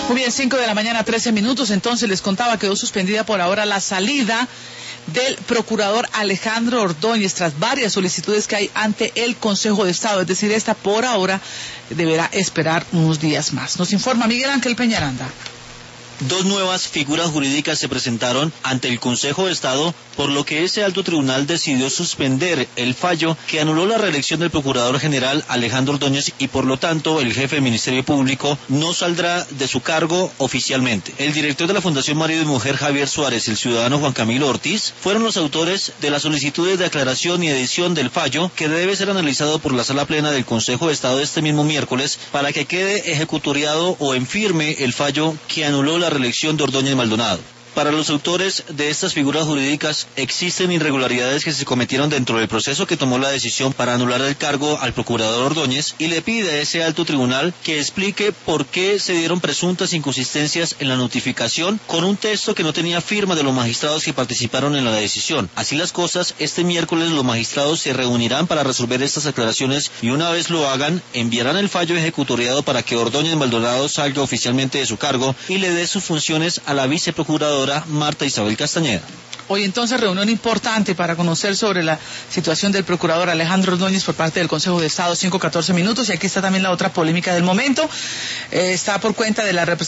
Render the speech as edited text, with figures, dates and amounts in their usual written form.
Muy bien, 5 de la mañana, 13 minutos. Entonces les contaba, quedó suspendida por ahora la salida del procurador Alejandro Ordóñez tras varias solicitudes que hay ante el Consejo de Estado. Es decir, esta por ahora deberá esperar unos días más. Nos informa Miguel Ángel Peñaranda. Dos nuevas figuras jurídicas se presentaron ante el Consejo de Estado, por lo que ese alto tribunal decidió suspender el fallo que anuló la reelección del Procurador General Alejandro Ordóñez y por lo tanto el jefe del Ministerio Público no saldrá de su cargo oficialmente. El director de la Fundación Marido y Mujer Javier Suárez y el ciudadano Juan Camilo Ortiz fueron los autores de las solicitudes de aclaración y edición del fallo que debe ser analizado por la Sala Plena del Consejo de Estado este mismo miércoles para que quede ejecutoriado o en firme el fallo que anuló la reelección de Ordóñez Maldonado. Para los autores de estas figuras jurídicas existen irregularidades que se cometieron dentro del proceso que tomó la decisión para anular el cargo al procurador Ordóñez y le pide a ese alto tribunal que explique por qué se dieron presuntas inconsistencias en la notificación con un texto que no tenía firma de los magistrados que participaron en la decisión. Así las cosas, este miércoles los magistrados se reunirán para resolver estas aclaraciones y una vez lo hagan, enviarán el fallo ejecutoriado para que Ordóñez Maldonado salga oficialmente de su cargo y le dé sus funciones a la viceprocuradora Marta Isabel Castañeda. Hoy entonces reunión importante para conocer sobre la situación del procurador Alejandro Ordóñez por parte del Consejo de Estado, 5:14 minutos, y aquí está también la otra polémica del momento, está por cuenta de la representación